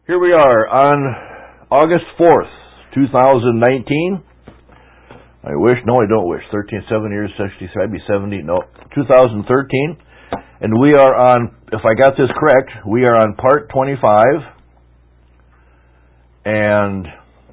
Here we are on August 4th, 2019. I don't wish. 7 years, 60, I'd be 70, no, 2013. And we are on, if I got this correct, we are on part 25. And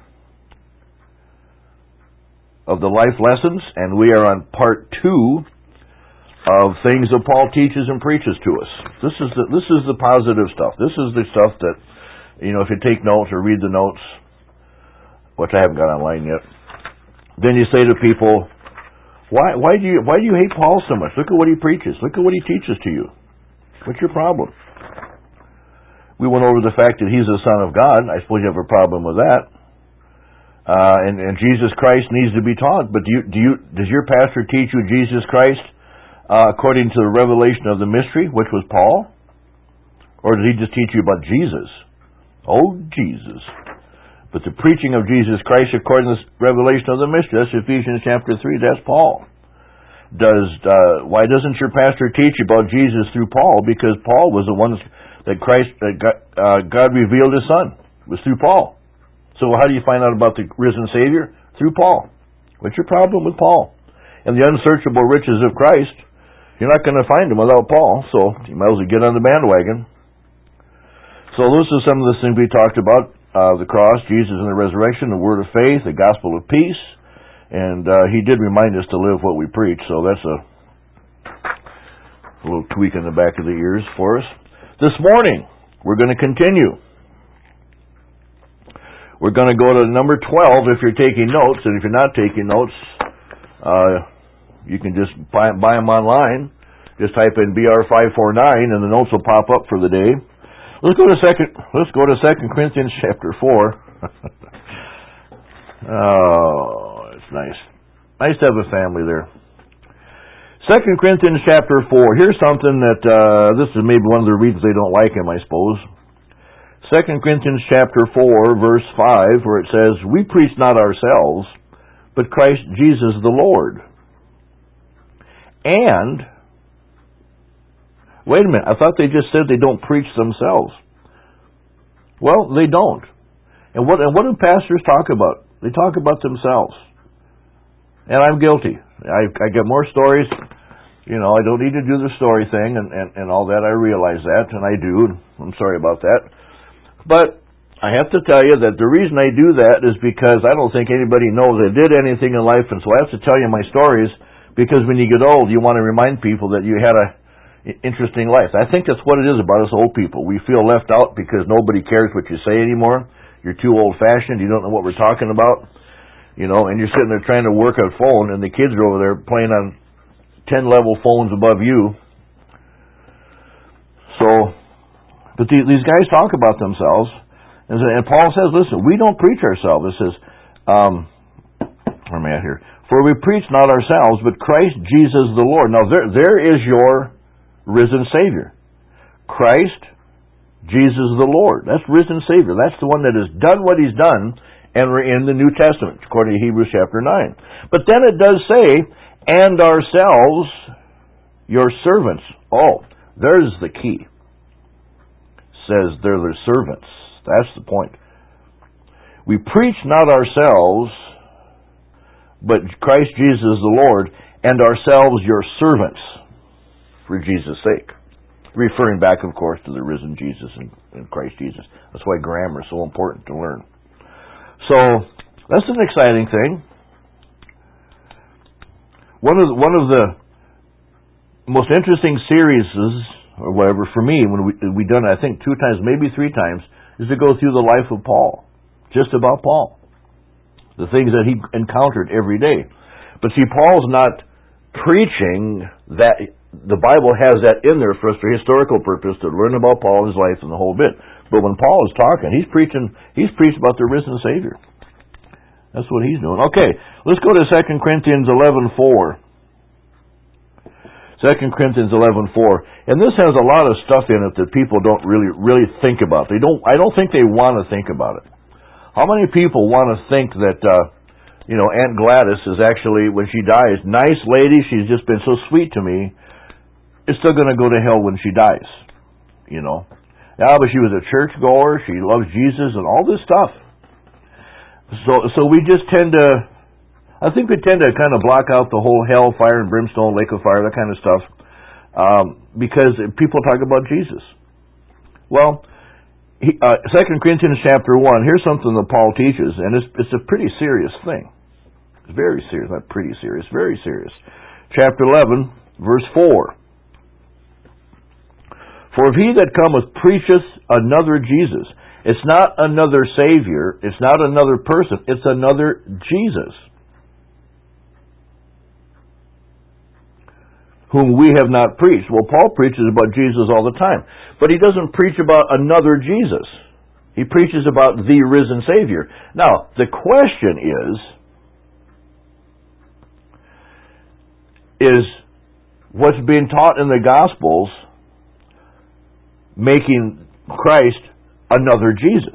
of the life lessons, and we are on part 2 of things that Paul teaches and preaches to us. This is the positive stuff. This is the stuff that, if you take notes or read the notes, which I haven't got online yet, then you say to people, why do you hate Paul so much? Look at what he preaches. Look at what he teaches to you. What's your problem? We went over the fact that he's the Son of God. I suppose you have a problem with that. And Jesus Christ needs to be taught. But does your pastor teach you Jesus Christ according to the revelation of the mystery, which was Paul? Or does he just teach you about Jesus? Oh, Jesus. But the preaching of Jesus Christ according to the revelation of the mystery, that's Ephesians chapter 3, that's Paul. Why doesn't your pastor teach about Jesus through Paul? Because Paul was the one that God revealed his Son. It was through Paul. So how do you find out about the risen Savior? Through Paul. What's your problem with Paul? And the unsearchable riches of Christ, you're not going to find them without Paul, so you might as well get on the bandwagon. So this is some of the things we talked about, the cross, Jesus and the resurrection, the word of faith, the gospel of peace, and he did remind us to live what we preach, so that's a little tweak in the back of the ears for us. This morning, we're going to continue. We're going to go to number 12 if you're taking notes, and if you're not taking notes, you can just buy them online. Just type in BR549 and the notes will pop up for the day. Let's go to 2 Corinthians chapter 4. Oh, it's nice. Nice to have a family there. 2 Corinthians chapter 4. Here's something that, this is maybe one of the reasons they don't like him, I suppose. 2 Corinthians chapter 4, verse 5, where it says, "We preach not ourselves, but Christ Jesus the Lord." And, wait a minute, I thought they just said they don't preach themselves. Well, they don't. And what do pastors talk about? They talk about themselves. And I'm guilty. I get more stories. I don't need to do the story thing and all that. I realize that, and I do. I'm sorry about that. But I have to tell you that the reason I do that is because I don't think anybody knows I did anything in life, and so I have to tell you my stories, because when you get old, you want to remind people that you had a interesting life. I think that's what it is about us old people. We feel left out because nobody cares what you say anymore. You're too old-fashioned. You don't know what we're talking about. And you're sitting there trying to work a phone, and the kids are over there playing on 10-level phones above you. But these guys talk about themselves, and Paul says, listen, we don't preach ourselves. It says, where am I at here? For we preach not ourselves, but Christ Jesus the Lord. Now, there is your risen Savior. Christ Jesus the Lord. That's risen Savior. That's the one that has done what He's done, and we're in the New Testament, according to Hebrews chapter 9. But then it does say, and ourselves, your servants. Oh, there's the key. It says they're the servants. That's the point. We preach not ourselves, but Christ Jesus the Lord, and ourselves your servants, for Jesus' sake. Referring back, of course, to the risen Jesus and Christ Jesus. That's why grammar is so important to learn. So, that's an exciting thing. One of the most interesting series, or whatever, for me, when we done it, I think 2 times, maybe 3 times, is to go through the life of Paul. Just about Paul. The things that he encountered every day. But see, Paul's not preaching that. The Bible has that in there for us for historical purpose, to learn about Paul and his life and the whole bit. But when Paul is talking, he's preaching about the risen Savior. That's what he's doing. Okay, let's go to 2 Corinthians 11:4. 2 Corinthians 11:4. And this has a lot of stuff in it that people don't really think about. I don't think they want to think about it. How many people want to think that Aunt Gladys is actually, when she dies, nice lady, she's just been so sweet to me, is still going to go to hell when she dies, Yeah, but she was a churchgoer. She loves Jesus and all this stuff. So we just tend to, I think we tend to kind of block out the whole hell, fire and brimstone, lake of fire, that kind of stuff, because people talk about Jesus. Well, 2 Corinthians chapter 1, here's something that Paul teaches, and it's a pretty serious thing. It's very serious, not pretty serious, very serious. Chapter 11, verse 4. For if he that cometh preacheth another Jesus, it's not another Savior, it's not another person, it's another Jesus, whom we have not preached. Well, Paul preaches about Jesus all the time, but he doesn't preach about another Jesus. He preaches about the risen Savior. Now, the question is what's being taught in the Gospels making Christ another Jesus?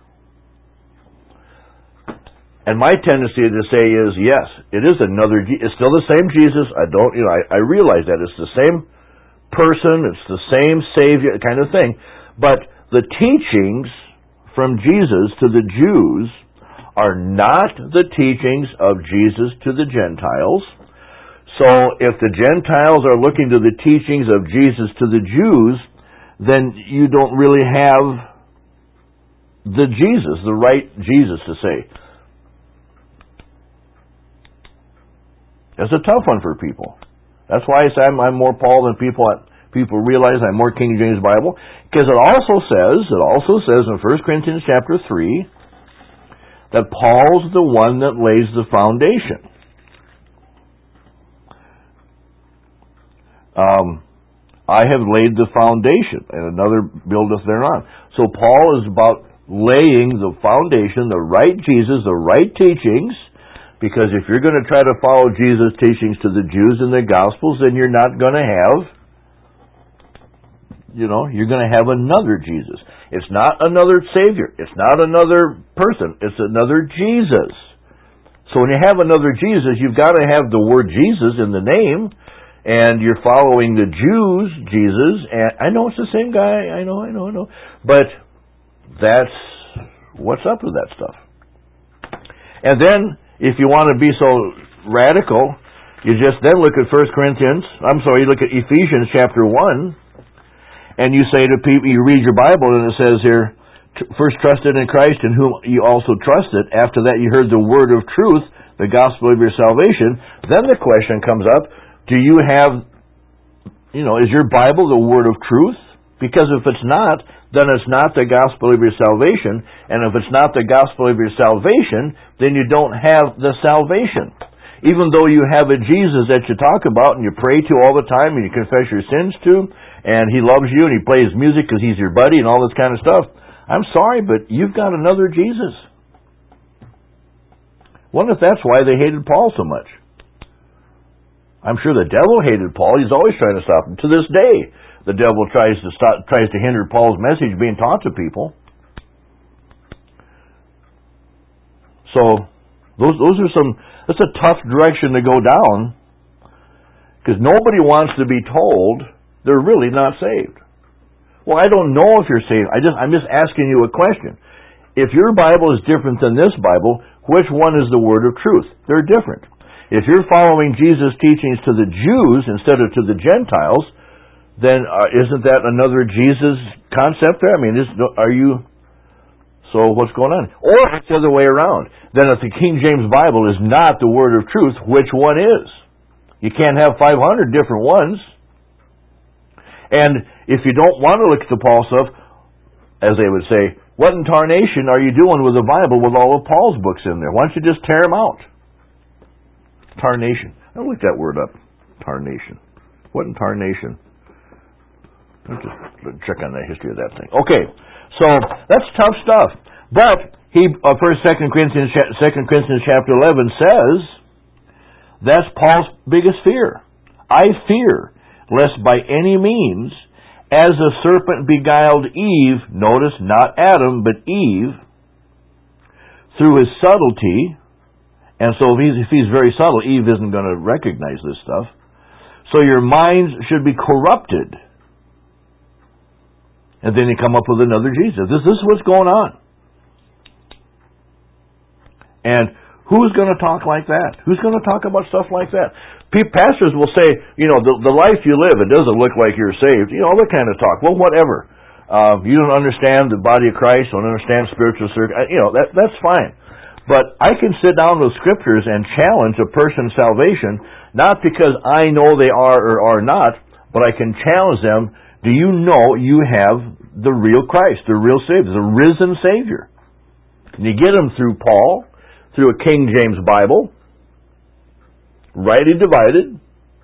And my tendency to say is, yes, it is another. It's still the same Jesus. I realize that it's the same person, it's the same Savior, kind of thing. But the teachings from Jesus to the Jews are not the teachings of Jesus to the Gentiles. So if the Gentiles are looking to the teachings of Jesus to the Jews, then you don't really have the Jesus, the right Jesus to say. It's a tough one for people. That's why I say I'm more Paul than people realize. I'm more King James Bible, because it also says in 1 Corinthians chapter 3 that Paul's the one that lays the foundation. I have laid the foundation, and another buildeth thereon. So Paul is about laying the foundation, the right Jesus, the right teachings. Because if you're going to try to follow Jesus' teachings to the Jews in the Gospels, then you're not going to have, you're going to have another Jesus. It's not another Savior. It's not another person. It's another Jesus. So when you have another Jesus, you've got to have the word Jesus in the name, and you're following the Jews' Jesus, and I know it's the same guy, I know, but that's, what's up with that stuff? And then, if you want to be so radical, you just then look at you look at Ephesians chapter 1, and you say to people, you read your Bible, and it says here, first trusted in Christ, in whom you also trusted. After that you heard the word of truth, the gospel of your salvation. Then the question comes up, do you have, is your Bible the word of truth? Because if it's not, then it's not the gospel of your salvation. And if it's not the gospel of your salvation, then you don't have the salvation. Even though you have a Jesus that you talk about and you pray to all the time and you confess your sins to, and he loves you and he plays music because he's your buddy and all this kind of stuff, I'm sorry, but you've got another Jesus. Wonder if that's why they hated Paul so much. I'm sure the devil hated Paul. He's always trying to stop him. To this day, the devil tries to hinder Paul's message being taught to people. So, that's a tough direction to go down, because nobody wants to be told they're really not saved. Well, I don't know if you're saved. I'm just asking you a question. If your Bible is different than this Bible, which one is the word of truth? They're different. If you're following Jesus' teachings to the Jews instead of to the Gentiles, then isn't that another Jesus concept there? I mean, so what's going on? Or it's the other way around. Then if the King James Bible is not the word of truth, which one is? You can't have 500 different ones. And if you don't want to look at the Paul stuff, as they would say, what in tarnation are you doing with the Bible with all of Paul's books in there? Why don't you just tear them out? Tarnation. I'll look that word up. Tarnation. What in tarnation? Let's just check on the history of that thing. Okay, so that's tough stuff. But 2 Corinthians chapter 11 says that's Paul's biggest fear. I fear lest by any means, as the serpent beguiled Eve, notice not Adam but Eve, through his subtlety. And so if he's very subtle, Eve isn't going to recognize this stuff. So your minds should be corrupted And then you come up with another Jesus. This is what's going on. And who's going to talk like that? Who's going to talk about stuff like that? Pastors will say, the life you live, it doesn't look like you're saved. All that kind of talk. Well, whatever. You don't understand the body of Christ, don't understand spiritual circle. That's fine. But I can sit down with scriptures and challenge a person's salvation, not because I know they are or are not, but I can challenge them. Do you know you have the real Christ, the real Savior, the risen Savior? And you get them through Paul, through a King James Bible, rightly divided.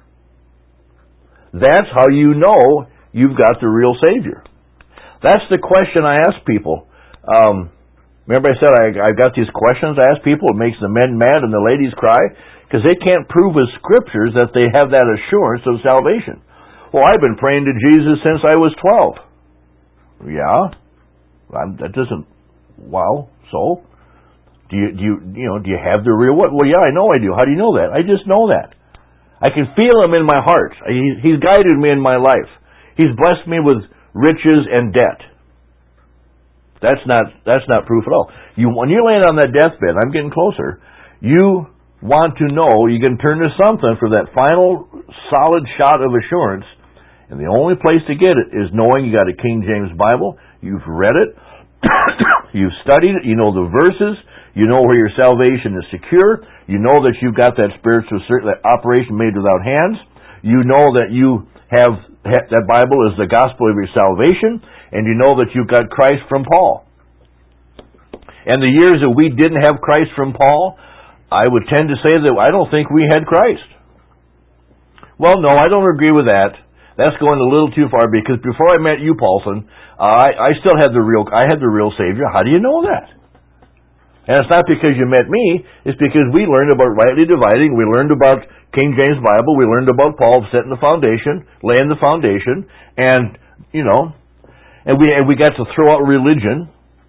That's how you know you've got the real Savior. That's the question I ask people. Remember I said I've got these questions I ask people. It makes the men mad and the ladies cry because they can't prove with scriptures that they have that assurance of salvation. Well, I've been praying to Jesus since I was 12. Yeah, that doesn't. Wow. So, do you have the real what? Well, yeah, I know I do. How do you know that? I just know that. I can feel Him in my heart. He's guided me in my life. He's blessed me with riches and debt. That's not proof at all. When you're laying on that deathbed, I'm getting closer. You want to know you can turn to something for that final solid shot of assurance. And the only place to get it is knowing you got a King James Bible, you've read it, you've studied it, you know the verses, you know where your salvation is secure, you know that you've got that spiritual that operation made without hands, you know that you have that Bible is the gospel of your salvation, and you know that you've got Christ from Paul. And the years that we didn't have Christ from Paul, I would tend to say that I don't think we had Christ. Well, no, I don't agree with that. That's going a little too far because before I met you, Paulson, I still had the real Savior. How do you know that? And it's not because you met me, it's because we learned about rightly dividing, we learned about King James Bible, we learned about Paul setting the foundation, laying the foundation, and we got to throw out religion.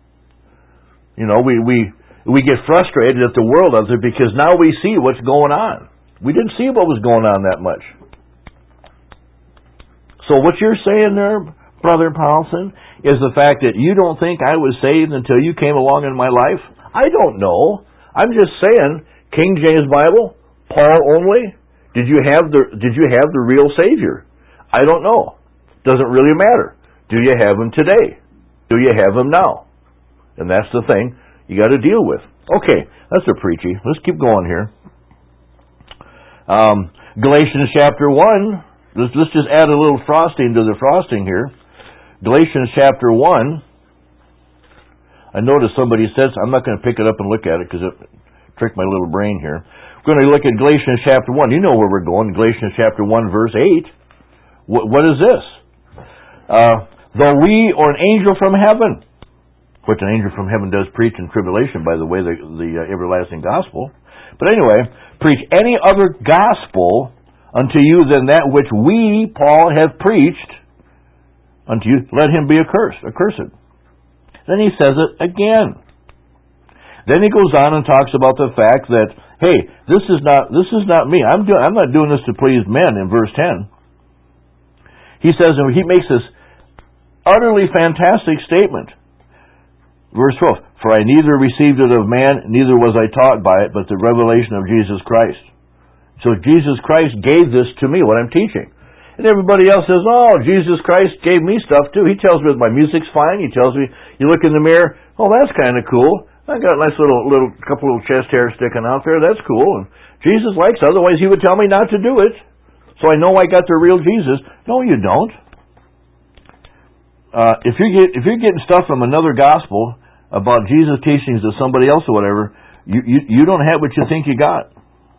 We get frustrated at the world of it because now we see what's going on. We didn't see what was going on that much. So what you're saying there, Brother Paulson, is the fact that you don't think I was saved until you came along in my life? I don't know. I'm just saying, King James Bible, Paul only. Did you have the real Savior? I don't know. Doesn't really matter. Do you have Him today? Do you have Him now? And that's the thing you got to deal with. Okay, that's a preachy. Let's keep going here. Galatians chapter 1. Let's just add a little frosting to the frosting here. Galatians chapter 1. I noticed somebody says, I'm not going to pick it up and look at it because it tricked my little brain here. We're going to look at Galatians chapter 1. You know where we're going. Galatians chapter 1 verse 8. What is this? Though we or an angel from heaven, which an angel from heaven does preach in tribulation, by the way, the everlasting gospel. But anyway, preach any other gospel unto you than that which we, Paul, have preached unto you, let him be accursed. Then he says it again. Then he goes on and talks about the fact that, hey, this is not me. I'm not doing this to please men in verse 10. He says, and he makes this utterly fantastic statement. Verse 12, for I neither received it of man, neither was I taught by it, but the revelation of Jesus Christ. So Jesus Christ gave this to me, what I'm teaching. And everybody else says, oh, Jesus Christ gave me stuff too. He tells me my music's fine. He tells me, you look in the mirror, oh, that's kind of cool. I got a nice couple little chest hairs sticking out there. That's cool. And Jesus likes it. Otherwise, He would tell me not to do it. So I know I got the real Jesus. No, you don't. If you're getting stuff from another gospel about Jesus' teachings to somebody else or whatever, you don't have what you think you got.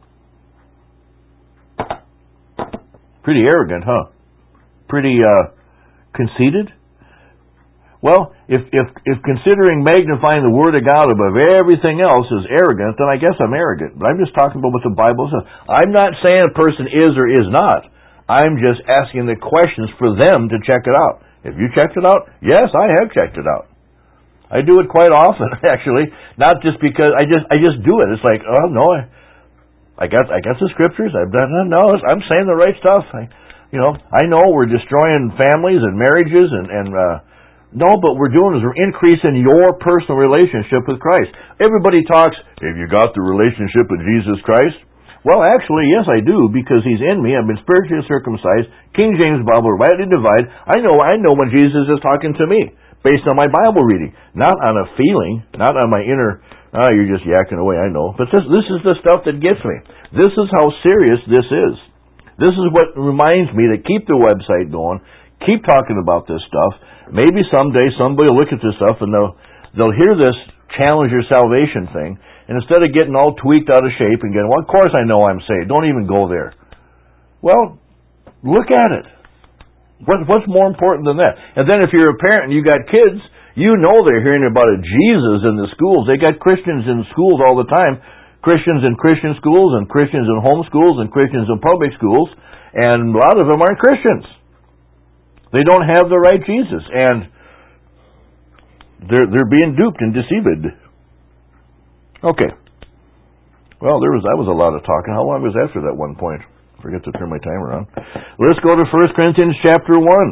Pretty arrogant, huh? Pretty conceited? Well, if considering magnifying the Word of God above everything else is arrogant, then I guess I'm arrogant. But I'm just talking about what the Bible says. I'm not saying a person is or is not. I'm just asking the questions for them to check it out. Have you checked it out? Yes, I have checked it out. I do it quite often, actually. Not just because I just do it. It's like, oh no, I got the scriptures. I've done it. No, I'm saying the right stuff. I know we're destroying families and marriages and No, but we're doing is we're increasing your personal relationship with Christ. Everybody talks, have you got the relationship with Jesus Christ? Well, actually, yes, I do, because He's in me. I've been spiritually circumcised. King James Bible, rightly divide. I know when Jesus is talking to me, based on my Bible reading. Not on a feeling, not on my inner, you're just yakking away, I know. But this is the stuff that gets me. This is how serious this is. This is what reminds me to keep the website going, keep talking about this stuff. Maybe someday somebody will look at this stuff and they'll hear this challenge your salvation thing, and instead of getting all tweaked out of shape and getting, well, of course I know I'm saved. Don't even go there. Well, look at it. What's more important than that? And then if you're a parent and you got kids, you know they're hearing about a Jesus in the schools. They got Christians in schools all the time. Christians in Christian schools and Christians in home schools and Christians in public schools, and a lot of them aren't Christians. They don't have the right Jesus, and they're being duped and deceived. Okay. Well, that was a lot of talking. How long was after that one point? I forget to turn my timer on. Let's go to 1 Corinthians chapter 1.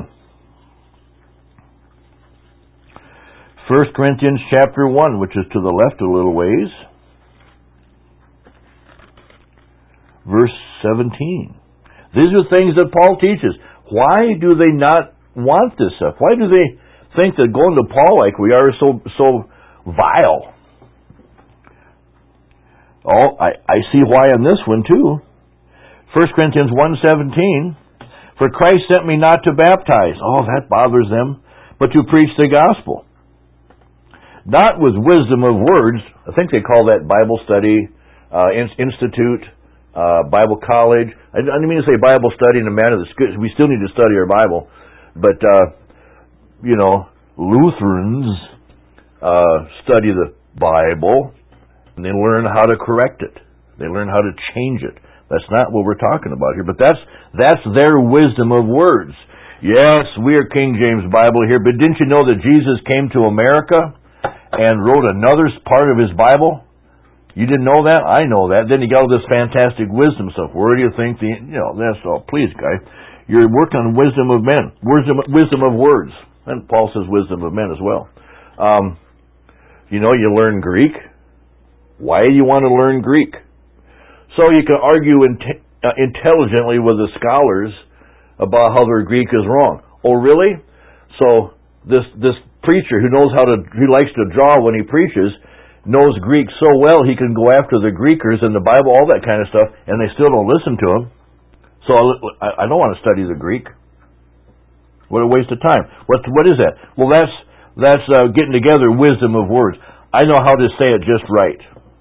1 Corinthians chapter 1, which is to the left a little ways. Verse 17. These are things that Paul teaches. Why do they not want this stuff? Why do they think that going to Paul like we are is so vile? Oh, I see why on this one too. 1 Corinthians 1:17. For Christ sent me not to baptize. Oh, that bothers them. But to preach the gospel. Not with wisdom of words. I think they call that Bible study institute. Bible college. I didn't mean to say Bible study in a manner that's good. We still need to study our Bible. But, Lutherans study the Bible, and they learn how to correct it. They learn how to change it. That's not what we're talking about here. But that's their wisdom of words. Yes, we are King James Bible here, but didn't you know that Jesus came to America and wrote another part of His Bible? You didn't know that? I know that. Then you got all this fantastic wisdom stuff. Where do you think that's all? Please, guy. You're working on wisdom of men. Wisdom of words. And Paul says wisdom of men as well. You learn Greek. Why do you want to learn Greek? So you can argue intelligently with the scholars about how their Greek is wrong. Oh, really? So this preacher who likes to draw when he preaches, knows Greek so well he can go after the Greekers and the Bible, all that kind of stuff, and they still don't listen to him. So I don't want to study the Greek. What a waste of time. What is that? Well, that's getting together wisdom of words. I know how to say it just right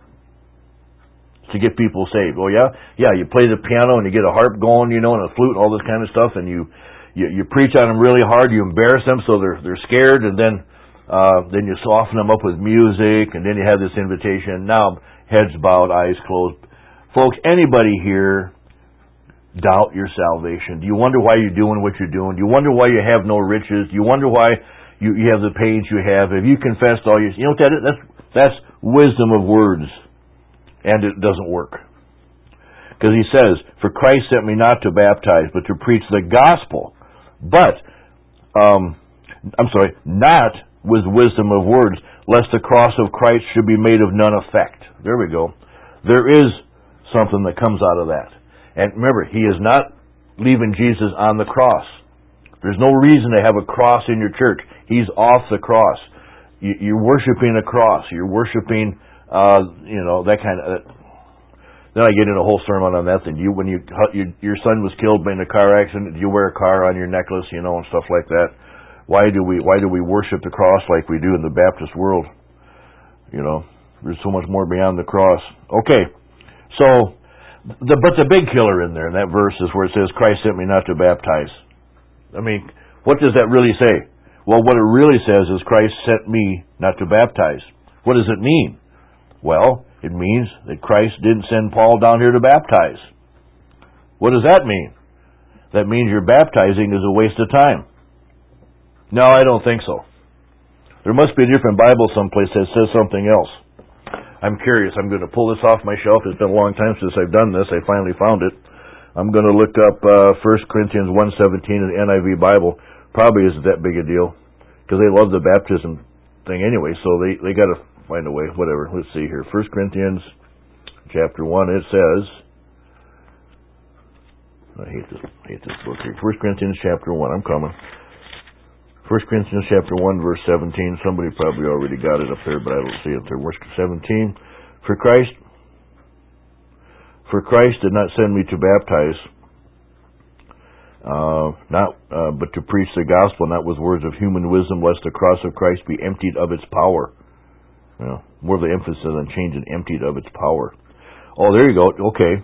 to get people saved. Oh yeah, you play the piano and you get a harp going, and a flute, and all this kind of stuff, and you preach on them really hard. You embarrass them so they're scared, and then you soften them up with music, and then you have this invitation. Now, heads bowed, eyes closed. Folks, anybody here doubt your salvation? Do you wonder why you're doing what you're doing? Do you wonder why you have no riches? Do you wonder why you have the pains you have? Have you confessed all your... You know what that is? That's wisdom of words. And it doesn't work. Because he says, for Christ sent me not to baptize, but to preach the gospel. But, not with wisdom of words, lest the cross of Christ should be made of none effect. There we go. There is something that comes out of that. And remember, He is not leaving Jesus on the cross. There's no reason to have a cross in your church. He's off the cross. You're worshiping a cross. You're worshiping, that kind of... Then I get in a whole sermon on that thing. When your son was killed in a car accident, did you wear a car on your necklace, and stuff like that? Why do we worship the cross like we do in the Baptist world? There's so much more beyond the cross. Okay, so but the big killer in there in that verse is where it says, "Christ sent me not to baptize." I mean, what does that really say? Well, what it really says is Christ sent me not to baptize. What does it mean? Well, it means that Christ didn't send Paul down here to baptize. What does that mean? That means your baptizing is a waste of time. No, I don't think so. There must be a different Bible someplace that says something else. I'm curious. I'm going to pull this off my shelf. It's been a long time since I've done this. I finally found it. I'm going to look up 1 Corinthians 1:17 in the NIV Bible. Probably isn't that big a deal. because they love the baptism thing anyway, so they got to find a way, whatever. Let's see here. 1 Corinthians chapter 1, it says, I hate this book here. 1 Corinthians chapter 1, I'm coming. 1 Corinthians chapter 1, verse 17. Somebody probably already got it up there, but I don't see it there. Verse 17. For Christ did not send me to baptize, but to preach the gospel, not with words of human wisdom, lest the cross of Christ be emptied of its power. More of the emphasis on changing emptied of its power. Oh, there you go. Okay.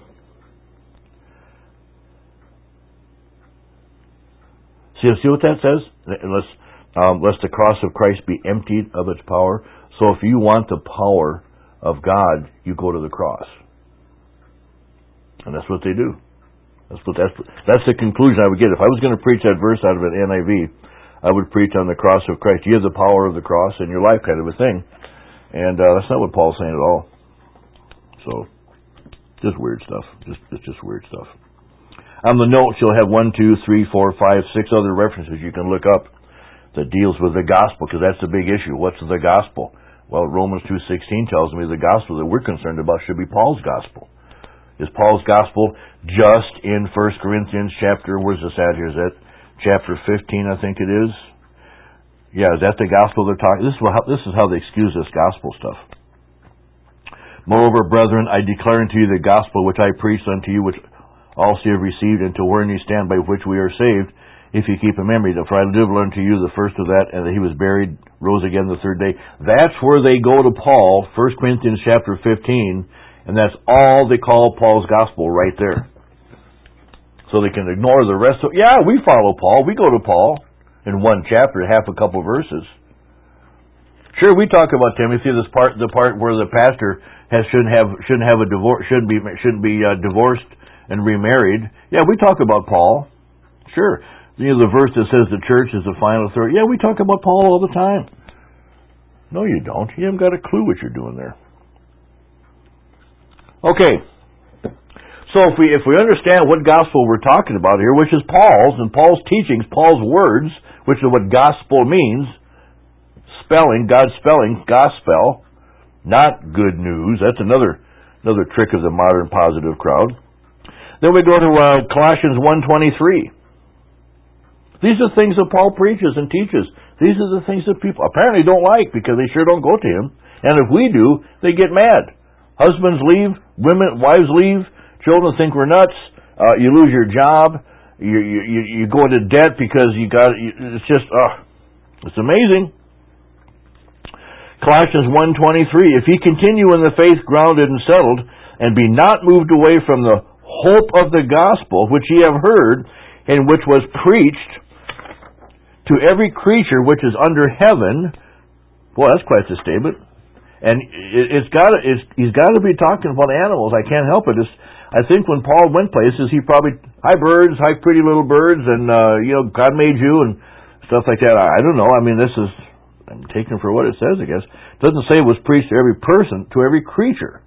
See what that says? Lest the cross of Christ be emptied of its power. So if you want the power of God, you go to the cross. And that's what they do. That's the conclusion I would get. If I was going to preach that verse out of an NIV, I would preach on the cross of Christ. You have the power of the cross in your life, kind of a thing. And that's not what Paul's saying at all. So, just weird stuff. Just weird stuff. On the notes, you'll have 1, 2, 3, 4, 5, 6 other references you can look up that deals with the gospel, because that's the big issue. What's the gospel? Well, Romans 2:16 tells me the gospel that we're concerned about should be Paul's gospel. Is Paul's gospel just in 1 Corinthians chapter, where's this at here? Is that chapter 15, I think it is? Yeah, is that the gospel they're talking? This is how they excuse this gospel stuff. Moreover, brethren, I declare unto you the gospel which I preached unto you, which also you have received, and to wherein you stand, by which we are saved, if you keep in memory. For I delivered unto you the first of that, and that he was buried, rose again the third day. That's where they go to Paul, 1 Corinthians chapter 15, and that's all they call Paul's gospel right there. So they can ignore the rest of, yeah, we follow Paul, we go to Paul in one chapter, half a couple verses. Sure, we talk about Timothy, the part where the pastor shouldn't have a divorce, shouldn't be divorced and remarried. Yeah, we talk about Paul. Sure. The verse that says the church is the final authority. Yeah, we talk about Paul all the time. No, you don't. You haven't got a clue what you're doing there. Okay. So if we understand what gospel we're talking about here, which is Paul's, and Paul's teachings, Paul's words, which is what gospel means, God's spelling, gospel, not good news. That's another trick of the modern positive crowd. Then we go to Colossians 1:23. These are things that Paul preaches and teaches. These are the things that people apparently don't like, because they sure don't go to him. And if we do, they get mad. Husbands leave, wives leave, children think we're nuts. You lose your job. You go into debt because it's just it's amazing. Colossians 1:23. If ye continue in the faith, grounded and settled, and be not moved away from the hope of the gospel which ye have heard, and which was preached to every creature which is under heaven. Boy, that's quite a statement. And he's got to be talking about animals. I can't help it. I think when Paul went places, he probably, hi birds, hi pretty little birds, and God made you and stuff like that. I don't know. I mean, I'm taking for what it says, I guess. It doesn't say it was preached to every person, to every creature.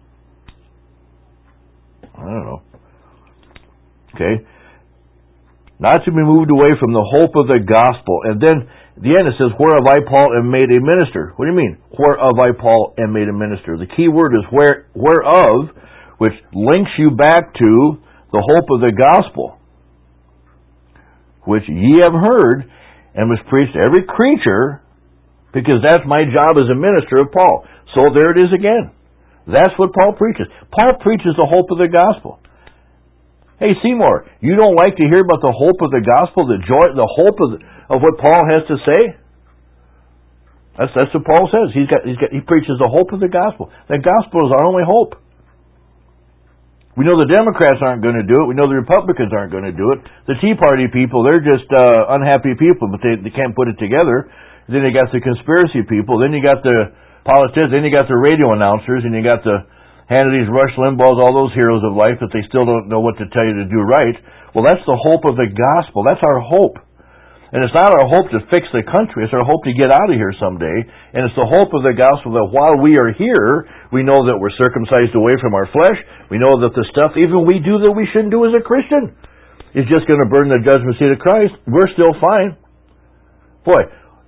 I don't know. Okay. Not to be moved away from the hope of the gospel. And then at the end it says, whereof I, Paul, am made a minister. What do you mean? Whereof I, Paul, am made a minister. The key word is whereof, which links you back to the hope of the gospel, which ye have heard, and was preached to every creature, because that's my job as a minister of Paul. So there it is again. That's what Paul preaches. Paul preaches the hope of the gospel. Hey, Seymour, you don't like to hear about the hope of the gospel, the joy, the hope of what Paul has to say? That's what Paul says. He preaches the hope of the gospel. The gospel is our only hope. We know the Democrats aren't going to do it. We know the Republicans aren't going to do it. The Tea Party people, they're just unhappy people, but they can't put it together. Then you got the conspiracy people. Then you got the politicians. Then you got the radio announcers, and you got the Hannity's, Rush Limbaugh's, all those heroes of life that they still don't know what to tell you to do right. Well, that's the hope of the gospel. That's our hope. And it's not our hope to fix the country. It's our hope to get out of here someday. And it's the hope of the gospel that while we are here, we know that we're circumcised away from our flesh. We know that the stuff even we do that we shouldn't do as a Christian is just going to burn the judgment seat of Christ. We're still fine. Boy,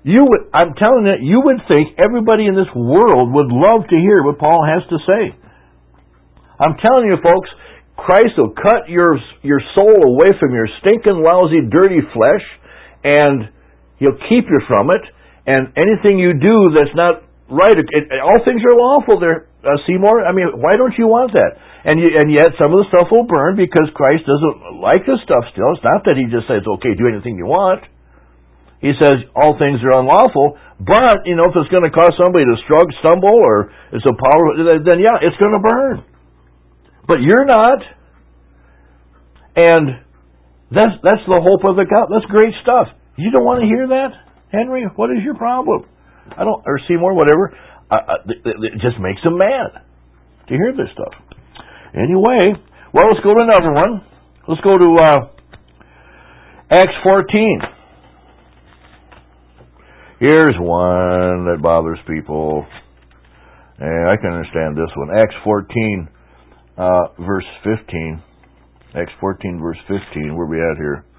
I'm telling you, you would think everybody in this world would love to hear what Paul has to say. I'm telling you, folks, Christ will cut your soul away from your stinking, lousy, dirty flesh, and He'll keep you from it. And anything you do that's not right, all things are lawful there, Seymour. I mean, why don't you want that? And yet some of the stuff will burn because Christ doesn't like this stuff still. It's not that He just says, okay, do anything you want. He says all things are unlawful, but, if it's going to cause somebody to stumble or it's a power, then yeah, it's going to burn. But you're not. And that's the hope of the gospel. That's great stuff. You don't want to hear that, Henry? What is your problem? Or Seymour, whatever. It just makes them mad to hear this stuff. Anyway, well, let's go to another one. Let's go to Acts 14. Here's one that bothers people. And I can understand this one. Acts 14. Verse 15. Acts 14, verse 15. Where we at here?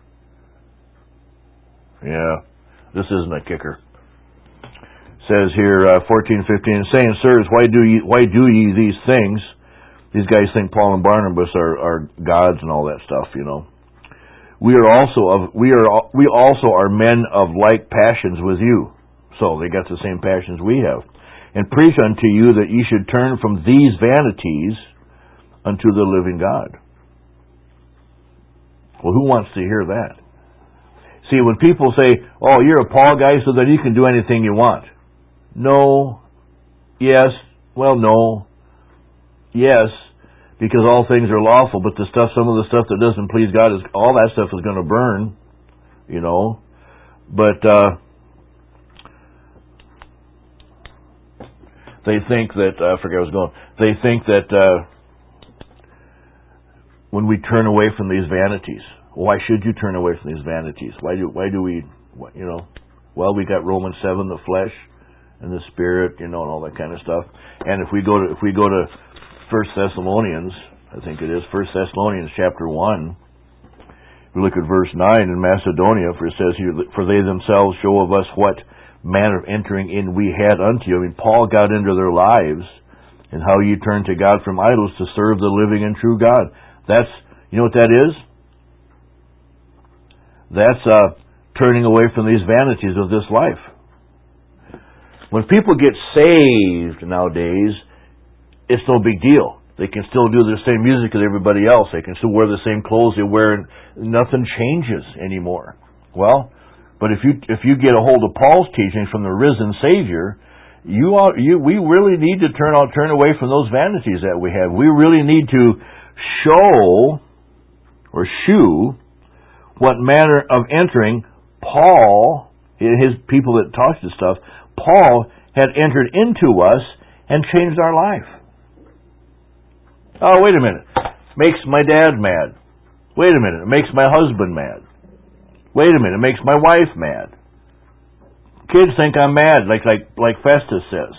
Yeah, this isn't a kicker. It says here, 14:15, saying, Sirs, why do ye these things? These guys think Paul and Barnabas are gods and all that stuff, We also are men of like passions with you. So they got the same passions we have. And preach unto you that ye should turn from these vanities unto the living God. Well, who wants to hear that? See, when people say, oh, you're a Paul guy, so then you can do anything you want. No. Yes. Well, no. Yes. Because all things are lawful, but some of the stuff that doesn't please God, all that stuff is going to burn, But, they think that, I forget where I was going, they think that, when we turn away from these vanities. Why should you turn away from these vanities? Why do we, Well, we got Romans 7, the flesh and the spirit, and all that kind of stuff. And if we go to 1 Thessalonians, I think it is 1 Thessalonians chapter 1, we look at verse 9 in Macedonia, for it says here, for they themselves show of us what manner of entering in we had unto you. I mean, Paul got into their lives and how you turn to God from idols to serve the living and true God. That's, what that is? That's turning away from these vanities of this life. When people get saved nowadays, it's no big deal. They can still do the same music as everybody else. They can still wear the same clothes they wear, and nothing changes anymore. Well, but if you get a hold of Paul's teaching from the risen Savior, we really need to turn away from those vanities that we have. We really need to shew what manner of entering Paul, his people that talks to stuff, Paul had entered into us and changed our life. Oh, wait a minute. Makes my dad mad. Wait a minute. It makes my husband mad. Wait a minute. It makes my wife mad. Kids think I'm mad, like Festus says.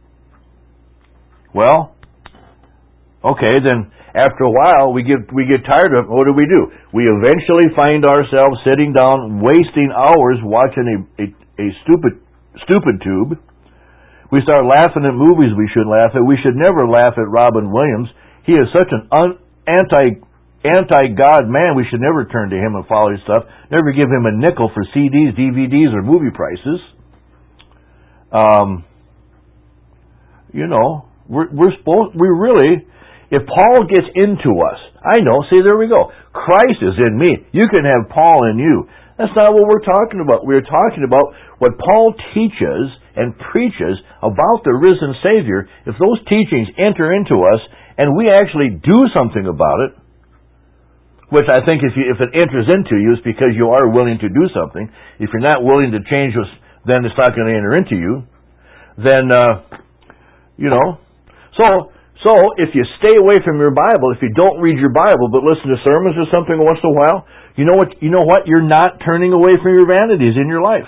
Well, okay, then after a while we get tired of it. What do? We eventually find ourselves sitting down, wasting hours watching a stupid tube. We start laughing at movies we shouldn't laugh at. We should never laugh at Robin Williams. He is such an anti-God man. We should never turn to him and follow his stuff. Never give him a nickel for CDs, DVDs, or movie prices. If Paul gets into us, there we go. Christ is in me. You can have Paul in you. That's not what we're talking about. We're talking about what Paul teaches and preaches about the risen Savior. If those teachings enter into us and we actually do something about it, which I think if it enters into you, it's because you are willing to do something. If you're not willing to change, then it's not going to enter into you. Then, So if you stay away from your Bible, if you don't read your Bible but listen to sermons or something once in a while, you know what? You're not turning away from your vanities in your life.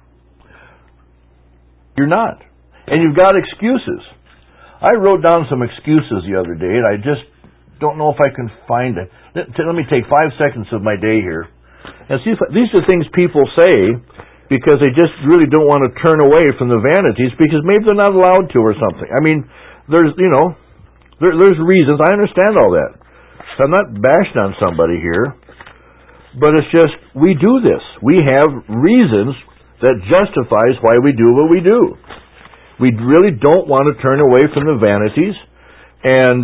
You're not. And you've got excuses. I wrote down some excuses the other day, and I just don't know if I can find it. Let me take 5 seconds of my day here. And see, these are things people say because they just really don't want to turn away from the vanities because maybe they're not allowed to or something. I mean, there's reasons. I understand all that. So I'm not bashing on somebody here, but it's just we do this. We have reasons that justifies why we do what we do. We really don't want to turn away from the vanities, and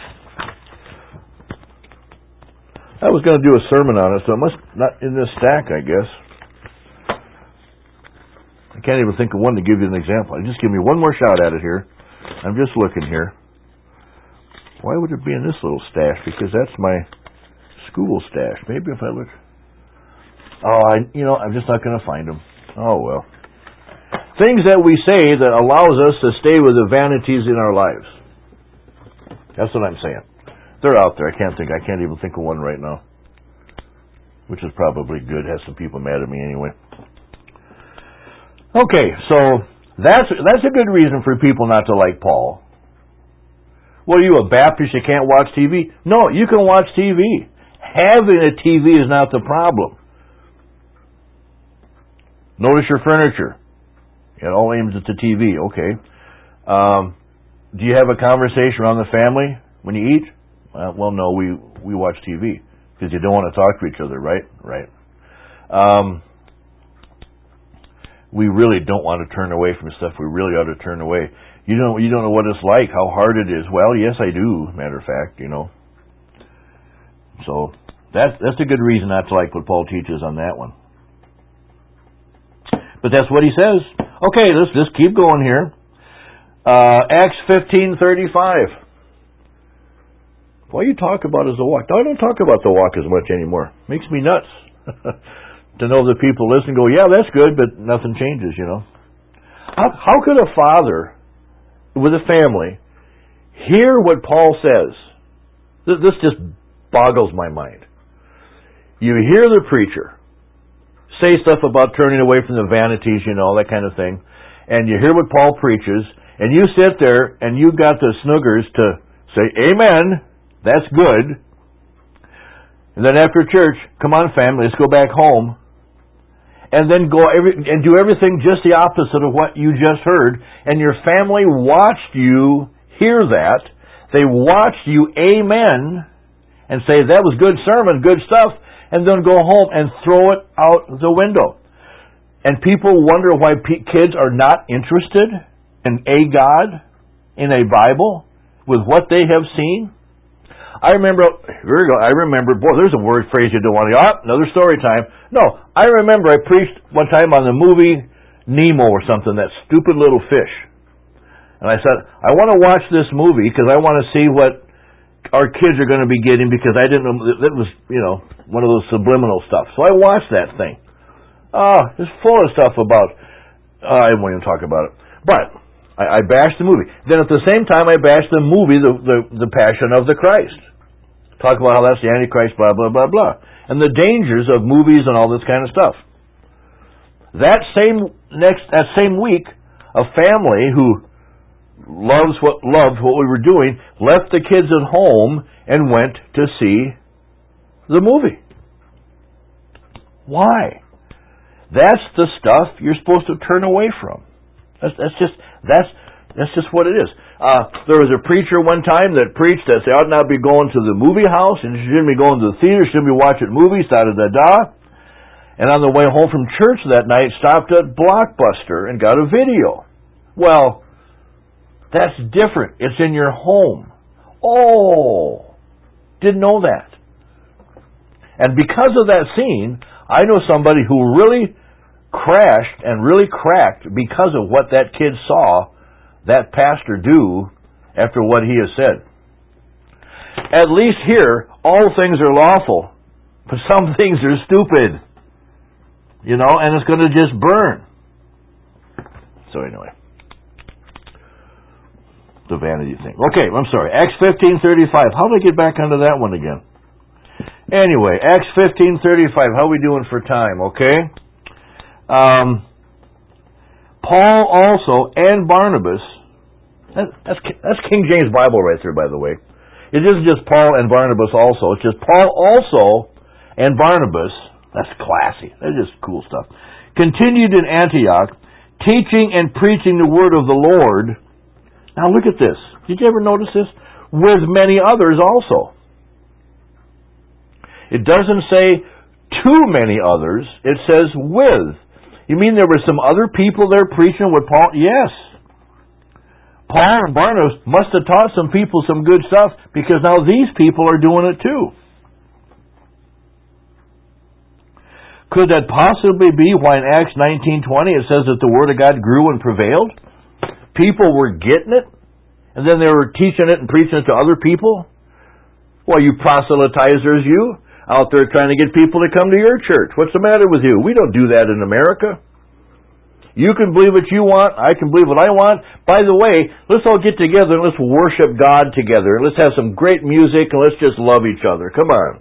I was going to do a sermon on it, so it must not in this stack, I guess. I can't even think of one to give you an example. Just give me one more shot at it here. I'm just looking here. Why would it be in this little stash? Because that's my school stash. Maybe if I look... I'm just not going to find them. Oh, well. Things that we say that allows us to stay with the vanities in our lives. That's what I'm saying. They're out there. I can't even think of one right now. Which is probably good. Has some people mad at me anyway. Okay, so that's a good reason for people not to like Paul. Well, are you a Baptist, you can't watch TV? No, you can watch TV. Having a TV is not the problem. Notice your furniture. It all aims at the TV, okay. Do you have a conversation around the family when you eat? Well, no, we watch TV because you don't want to talk to each other, right? Right. We really don't want to turn away from stuff we really ought to turn away. You don't know what it's like, how hard it is. Well, yes, I do, matter of fact, So that's a good reason not to like what Paul teaches on that one. But that's what he says. Okay, let's just keep going here. Acts 15:35. What you talk about is the walk. No, I don't talk about the walk as much anymore. Makes me nuts. To know that people listen and go, yeah, that's good, but nothing changes, How could a father with a family hear what Paul says? This just boggles my mind. You hear the preacher say stuff about turning away from the vanities, that kind of thing, and you hear what Paul preaches, and you sit there and you got the snoogers to say, amen, that's good. And then after church, come on family, let's go back home. And then and do everything just the opposite of what you just heard. And your family watched you hear that. They watched you amen and say, that was good sermon, good stuff. And then go home and throw it out the window. And people wonder why kids are not interested in a God, in a Bible, with what they have seen. I remember, boy, there's a word phrase you don't want to, another story time. No, I remember I preached one time on the movie Nemo or something, that stupid little fish. And I said, I want to watch this movie because I want to see what our kids are going to be getting because I didn't know, that was, one of those subliminal stuff. So I watched that thing. It's full of stuff about, I won't even talk about it. But I bashed the movie. Then at the same time I bashed the movie, the Passion of the Christ. Talk about how that's the Antichrist, blah, blah, blah, blah. And the dangers of movies and all this kind of stuff. That same week, a family who loved what we were doing left the kids at home and went to see the movie. Why? That's the stuff you're supposed to turn away from. That's just what it is. There was a preacher one time that preached that they ought not be going to the movie house, and you shouldn't be going to the theater, shouldn't be watching movies, da-da-da-da. And on the way home from church that night, stopped at Blockbuster and got a video. Well, that's different. It's in your home. Oh, didn't know that. And because of that scene, I know somebody who really crashed and really cracked because of what that kid saw that pastor do after what he has said. At least here, all things are lawful, but some things are stupid. And it's going to just burn. So anyway, the vanity thing. Okay, I'm sorry. Acts 15:35. How did I get back onto that one again? Anyway, Acts 15:35. How are we doing for time? Okay. Paul also and Barnabas. That's King James Bible right there, by the way. It isn't just Paul and Barnabas also. It's just Paul also and Barnabas. That's classy. That's just cool stuff. continued in Antioch, teaching and preaching the word of the Lord. Now look at this. Did you ever notice this? With many others also. It doesn't say too many others. It says with. You mean there were some other people there preaching with Paul? Yes. Paul and Barnabas must have taught some people some good stuff, because now these people are doing it too. Could that possibly be why in Acts 19:20 it says that the Word of God grew and prevailed? People were getting it, and then they were teaching it and preaching it to other people? Well, you proselytizers, you, out there trying to get people to come to your church. What's the matter with you? We don't do that in America. You can believe what you want. I can believe what I want. By the way, let's all get together and let's worship God together. Let's have some great music and let's just love each other. Come on.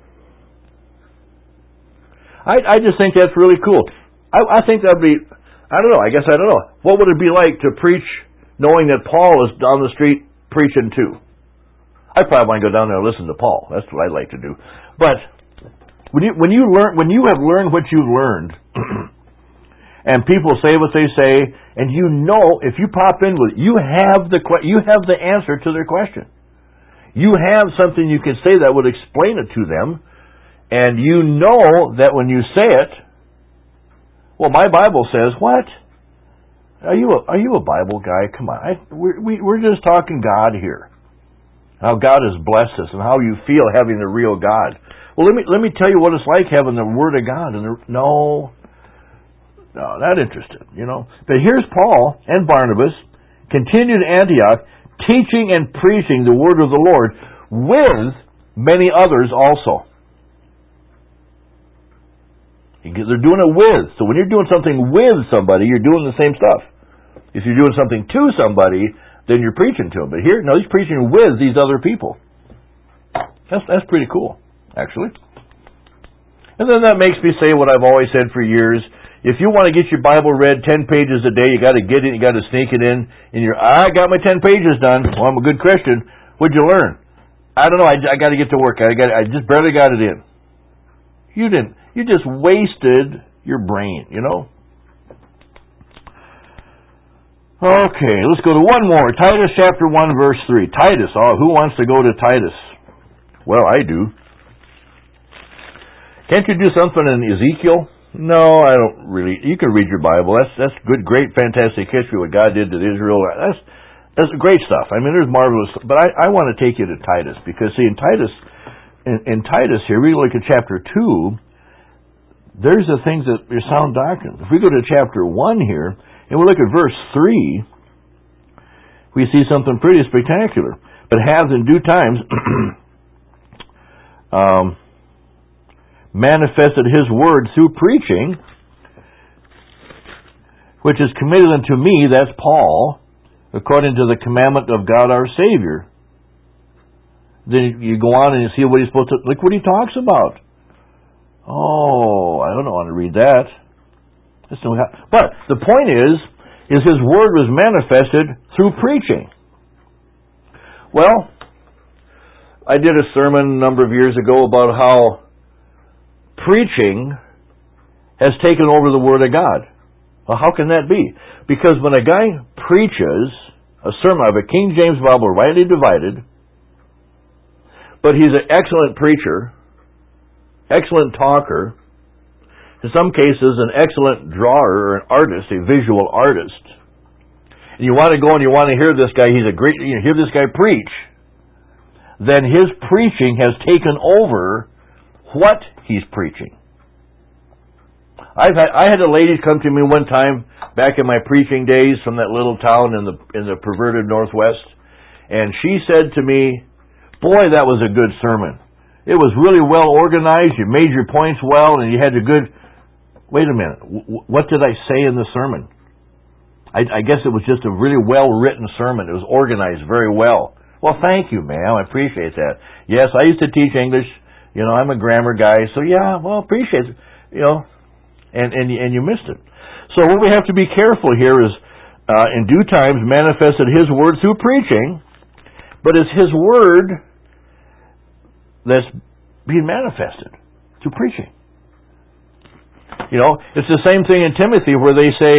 I just think that's really cool. I think that would be, I don't know. What would it be like to preach knowing that Paul is down the street preaching too? I probably want to go down there and listen to Paul. That's what I'd like to do. But when you have learned what you've learned, and people say what they say, and you know, if you pop in with it, you have the answer to their question. You have something you can say that would explain it to them, and you know that when you say it, well, my Bible says, what? Are you a Bible guy? Come on, we're just talking God here. How God has blessed us, and how you feel having the real God. Well, let me tell you what it's like having the Word of God. And no, not interested, you know. But here's Paul and Barnabas, continued in Antioch, teaching and preaching the word of the Lord with many others also. They're doing it with. So when you're doing something with somebody, you're doing the same stuff. If you're doing something to somebody, then you're preaching to them. But here, no, he's preaching with these other people. That's pretty cool, actually. And then that makes me say what I've always said for years. If you want to get your Bible read 10 pages a day, you got to get it, you got to sneak it in. And I got my 10 pages done. Well, I'm a good Christian. What'd you learn? I don't know. I got to get to work. I just barely got it in. You didn't. You just wasted your brain, you know. Okay, let's go to one more. Titus chapter 1, verse 3. Titus. Oh, who wants to go to Titus? Well, I do. Can't you do something in Ezekiel? No, I don't really. You can read your Bible. That's good, great, fantastic history, what God did to Israel. That's great stuff. I mean, there's marvelous. But I want to take you to Titus, because, see, in Titus here, we look at chapter 2, there's the things that are sound doctrine. If we go to chapter 1 here, and we look at verse 3, we see something pretty spectacular. But has in due times manifested his word through preaching, which is committed unto me, that's Paul, according to the commandment of God our Savior. Then you go on and you see what he's supposed to, look what he talks about. Oh, I don't want to read that. But the point is his word was manifested through preaching. Well, I did a sermon a number of years ago about how preaching has taken over the Word of God. Well, how can that be? Because when a guy preaches a sermon, I have a King James Bible rightly divided, but he's an excellent preacher, excellent talker, in some cases an excellent drawer or an artist, a visual artist. And you want to go and you want to hear this guy, hear this guy preach, then his preaching has taken over what he's preaching. I had a lady come to me one time back in my preaching days from that little town in the perverted Northwest, and she said to me, "Boy, that was a good sermon. It was really well organized. You made your points well, and you had a good." Wait a minute. What did I say in the sermon? I guess it was just a really well written sermon. It was organized very well. Well, thank you, ma'am. I appreciate that. Yes, I used to teach English. You know, I'm a grammar guy, so yeah, well, appreciate it. You know, and you missed it. So what we have to be careful here is, in due times manifested his word through preaching, but it's his word that's being manifested through preaching. You know, it's the same thing in Timothy where they say,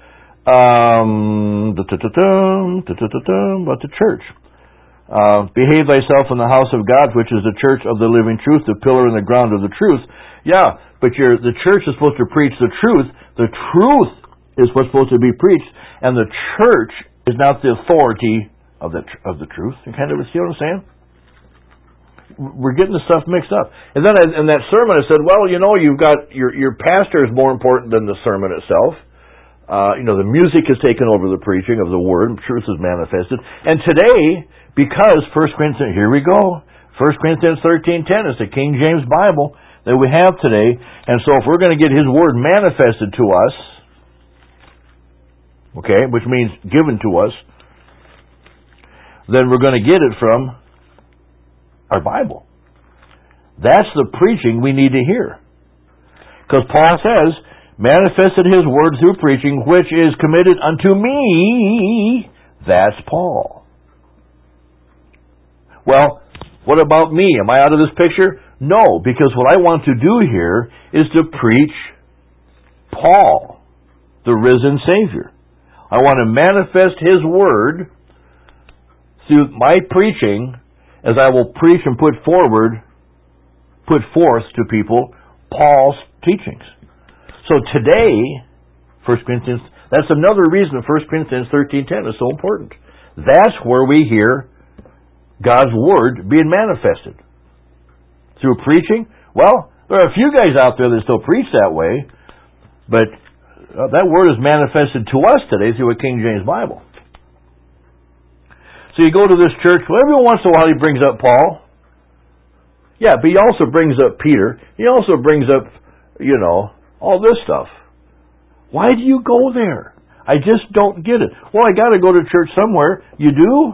about the church. Behave thyself in the house of God, which is the church of the living truth, the pillar and the ground of the truth. Yeah, but the church is supposed to preach the truth. The truth is what's supposed to be preached, and the church is not the authority of the truth. You kind of see what I'm saying? We're getting the stuff mixed up. And then in that sermon I said, well, you know, you've got your pastor is more important than the sermon itself. The music has taken over the preaching of the word, and truth is manifested. And today, because 1 Corinthians, here we go, 1 Corinthians 13:10 is the King James Bible that we have today. And so if we're going to get His word manifested to us, okay, which means given to us, then we're going to get it from our Bible. That's the preaching we need to hear. Because Paul says, manifested His word through preaching, which is committed unto me. That's Paul. Well, what about me? Am I out of this picture? No, because what I want to do here is to preach Paul, the risen Savior. I want to manifest His word through my preaching, as I will preach and put forth to people Paul's teachings. So today, 1 Corinthians, that's another reason 1 Corinthians 13:10 is so important. That's where we hear God's word being manifested. Through preaching? Well, there are a few guys out there that still preach that way, but that word is manifested to us today through a King James Bible. So you go to this church, well, every once in a while he brings up Paul. Yeah, but he also brings up Peter. He also brings up, all this stuff. Why do you go there? I just don't get it. Well, I got to go to church somewhere. You do?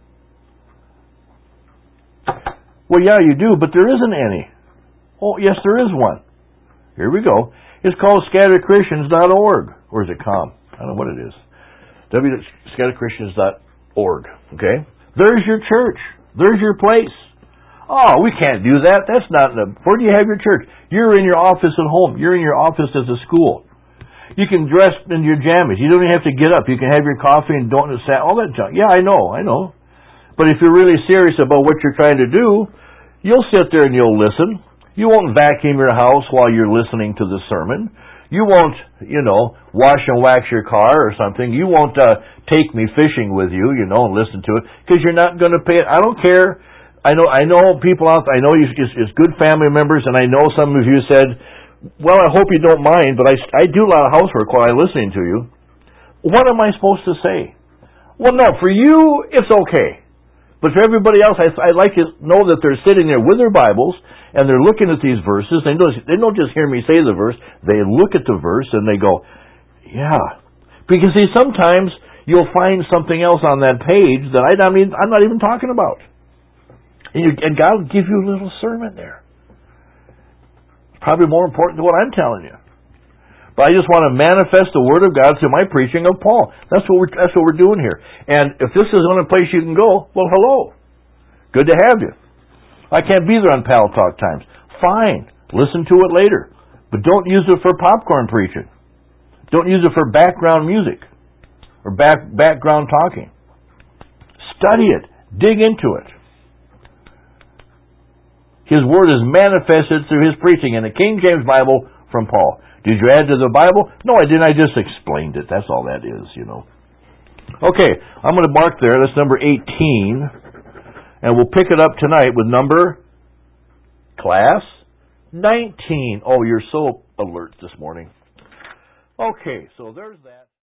Well, yeah, you do, but there isn't any. Oh, yes, there is one. Here we go. It's called scatteredchristians.org. Or is it com? I don't know what it is. scatteredchristians.org. Okay? There's your church. There's your place. Oh, we can't do that. That's not... Where do you have your church? You're in your office at home. You're in your office at the school. You can dress in your jammies. You don't even have to get up. You can have your coffee and don't... all that junk. Yeah, I know. But if you're really serious about what you're trying to do, you'll sit there and you'll listen. You won't vacuum your house while you're listening to the sermon. You won't, wash and wax your car or something. You won't take me fishing with you, and listen to it, because you're not going to pay it. I don't care. I know people out there. I know it's good family members, and I know some of you said, well, I hope you don't mind, but I do a lot of housework while I'm listening to you. What am I supposed to say? Well, no, for you, it's okay. But for everybody else, I'd like to know that they're sitting there with their Bibles, and they're looking at these verses. They don't just hear me say the verse. They look at the verse, and they go, yeah. Because, see, sometimes you'll find something else on that page that I'm not even talking about. And God will give you a little sermon there. It's probably more important than what I'm telling you. But I just want to manifest the Word of God through my preaching of Paul. That's what we're doing here. And if this is the only place you can go, well, hello. Good to have you. I can't be there on Pal Talk times. Fine. Listen to it later. But don't use it for popcorn preaching. Don't use it for background music or background talking. Study it. Dig into it. His Word is manifested through His preaching in the King James Bible from Paul. Did you add to the Bible? No, I didn't. I just explained it. That's all that is, Okay, I'm going to mark there. That's number 18. And we'll pick it up tonight with number, class, 19. Oh, you're so alert this morning. Okay, so there's that.